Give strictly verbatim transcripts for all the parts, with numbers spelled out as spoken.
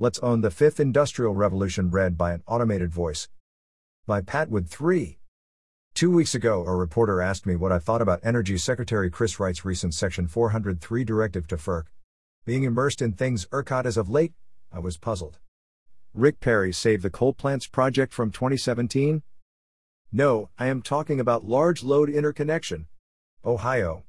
Let's Own the Fifth Industrial Revolution, read by an automated voice. By Pat Wood the third. Two weeks ago, a reporter asked me what I thought about Energy Secretary Chris Wright's recent Section four hundred three directive to FERC. Being immersed in things ERCOT as of late, I was puzzled. Rick Perry Save the Coal Plants project from twenty seventeen? No, I am talking about Large Load Interconnection. Ohio.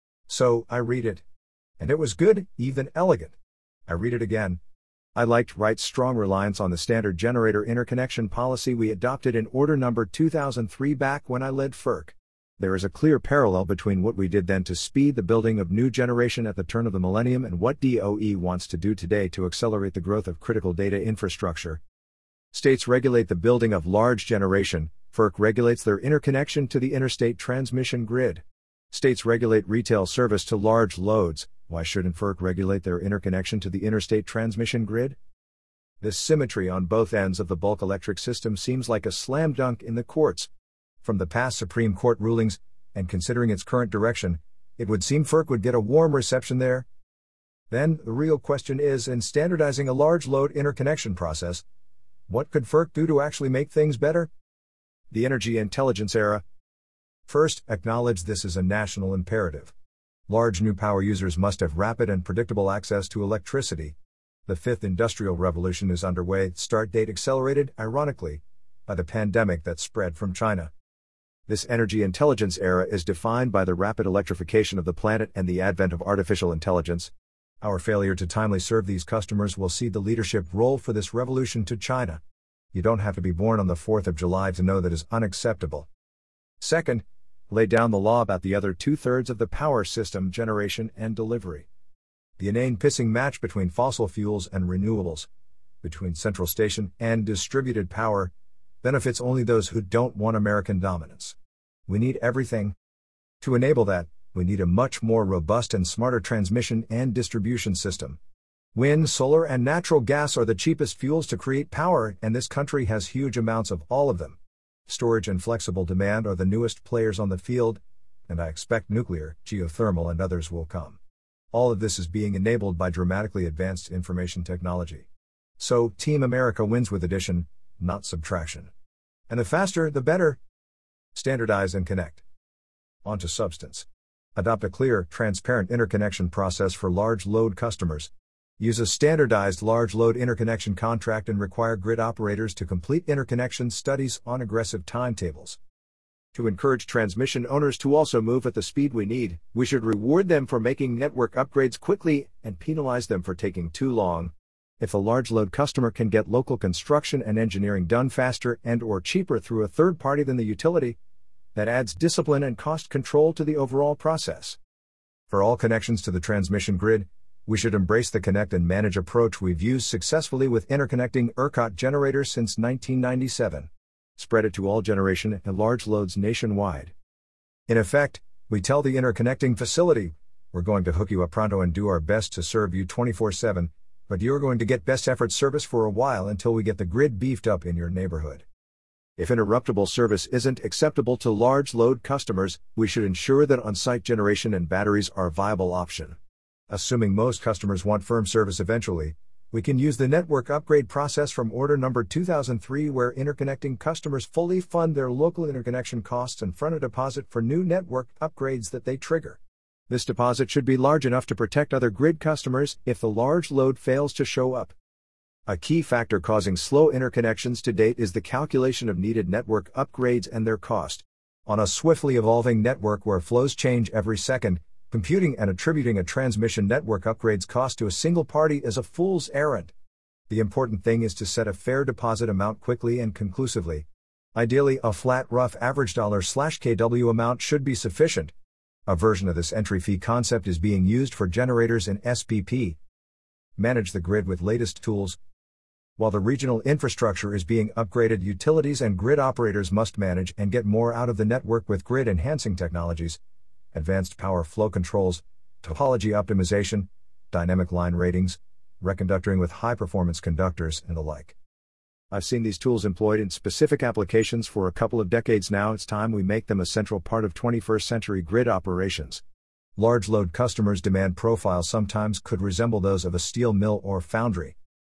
So, I read it. And it was good, even elegant. I read it again. I liked Wright's strong reliance on the standard generator interconnection policy we adopted in Order Number two thousand three back when I led FERC. There is a clear parallel between what we did then to speed the building of new generation at the turn of the millennium and what D O E wants to do today to accelerate the growth of critical data infrastructure. States regulate the building of large generation, FERC regulates their interconnection to the interstate transmission grid. States regulate retail service to large loads, why shouldn't FERC regulate their interconnection to the interstate transmission grid? This symmetry on both ends of the bulk electric system seems like a slam dunk in the courts. From the past Supreme Court rulings, and considering its current direction, it would seem FERC would get a warm reception there. Then, the real question is, in standardizing a large load interconnection process, what could FERC do to actually make things better? The energy intelligence era. First, acknowledge this is a national imperative. Large new power users must have rapid and predictable access to electricity. The fifth industrial revolution is underway, start date accelerated, ironically, by the pandemic that spread from China. This energy intelligence era is defined by the rapid electrification of the planet and the advent of artificial intelligence. Our failure to timely serve these customers will cede the leadership role for this revolution to China. You don't have to be born on the fourth of July to know that is unacceptable. Second, lay down the law about the other two-thirds of the power system, generation and delivery. The inane pissing match between fossil fuels and renewables, between central station and distributed power, benefits only those who don't want American dominance. We need everything. To enable that, we need a much more robust and smarter transmission and distribution system. Wind, solar, and natural gas are the cheapest fuels to create power, and this country has huge amounts of all of them. Storage and flexible demand are the newest players on the field, and I expect nuclear, geothermal, and others will come. All of this is being enabled by dramatically advanced information technology. So, Team America wins with addition, not subtraction. And the faster, the better. Standardize and connect. On to substance. Adopt a clear, transparent interconnection process for large load customers. Use a standardized large load interconnection contract and require grid operators to complete interconnection studies on aggressive timetables. To encourage transmission owners to also move at the speed we need, we should reward them for making network upgrades quickly and penalize them for taking too long. If a large load customer can get local construction and engineering done faster and or cheaper through a third party than the utility, that adds discipline and cost control to the overall process. For all connections to the transmission grid, we should embrace the connect and manage approach we've used successfully with interconnecting ERCOT generators since nineteen ninety-seven. Spread it to all generation and large loads nationwide. In effect, we tell the interconnecting facility, we're going to hook you up pronto and do our best to serve you twenty-four seven, but you're going to get best effort service for a while until we get the grid beefed up in your neighborhood. If interruptible service isn't acceptable to large load customers, we should ensure that on-site generation and batteries are a viable option. Assuming most customers want firm service eventually, we can use the network upgrade process from Order Number two thousand three, where interconnecting customers fully fund their local interconnection costs and front a deposit for new network upgrades that they trigger. This deposit should be large enough to protect other grid customers if the large load fails to show up. A key factor causing slow interconnections to date is the calculation of needed network upgrades and their cost. On a swiftly evolving network where flows change every second, computing and attributing a transmission network upgrade's cost to a single party is a fool's errand. The important thing is to set a fair deposit amount quickly and conclusively. Ideally, a flat rough average $/kW amount should be sufficient. A version of this entry fee concept is being used for generators in S P P. Manage the grid with latest tools. While the regional infrastructure is being upgraded, utilities and grid operators must manage and get more out of the network with grid-enhancing technologies. Advanced power flow controls, topology optimization, dynamic line ratings, reconductoring with high-performance conductors, and the like. I've seen these tools employed in specific applications for a couple of decades now. It's time we make them a central part of twenty-first century grid operations. Large load customers' demand profiles sometimes could resemble those of a steel mill or foundry.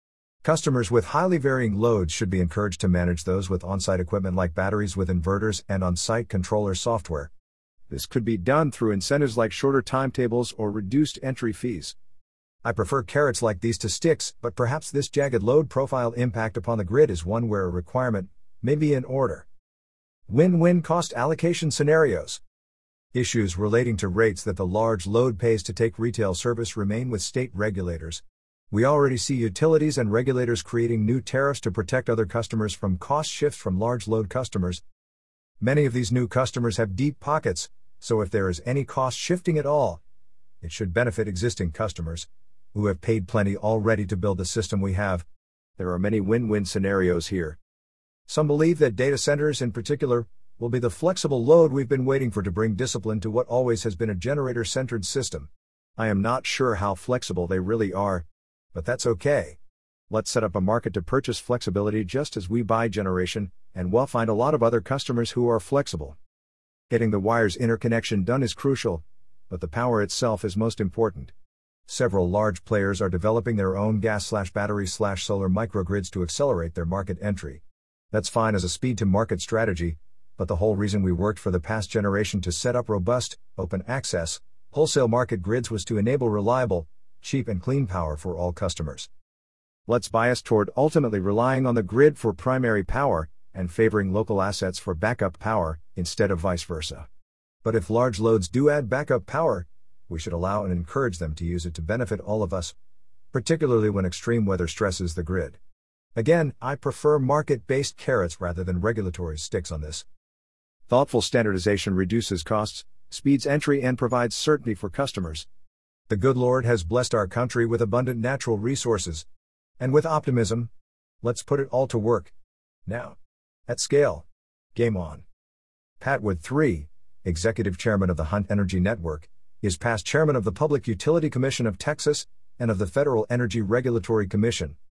Customers with highly varying loads should be encouraged to manage those with on-site equipment like batteries with inverters and on-site controller software. This could be done through incentives like shorter timetables or reduced entry fees. I prefer carrots like these to sticks, but perhaps this jagged load profile impact upon the grid is one where a requirement may be in order. Win-win cost allocation scenarios. Issues relating to rates that the large load pays to take retail service remain with state regulators. We already see utilities and regulators creating new tariffs to protect other customers from cost shifts from large load customers. Many of these new customers have deep pockets, so if there is any cost shifting at all, it should benefit existing customers, who have paid plenty already to build the system we have. There are many win-win scenarios here. Some believe that data centers in particular will be the flexible load we've been waiting for to bring discipline to what always has been a generator-centered system. I am not sure how flexible they really are, but that's okay. Let's set up a market to purchase flexibility just as we buy generation, and we'll find a lot of other customers who are flexible. Getting the wires interconnection done is crucial, but the power itself is most important. Several large players are developing their own gas-slash-battery-slash-solar microgrids to accelerate their market entry. That's fine as a speed-to-market strategy, but the whole reason we worked for the past generation to set up robust, open-access, wholesale market grids was to enable reliable, cheap and clean power for all customers. Let's bias toward ultimately relying on the grid for primary power, and favoring local assets for backup power, instead of vice versa. But if large loads do add backup power, we should allow and encourage them to use it to benefit all of us, particularly when extreme weather stresses the grid. Again, I prefer market-based carrots rather than regulatory sticks on this. Thoughtful standardization reduces costs, speeds entry and provides certainty for customers. The good Lord has blessed our country with abundant natural resources. And with optimism, let's put it all to work. Now. At scale. Game on. Pat Wood the third, Executive Chairman of the Hunt Energy Network, is past Chairman of the Public Utility Commission of Texas, and of the Federal Energy Regulatory Commission.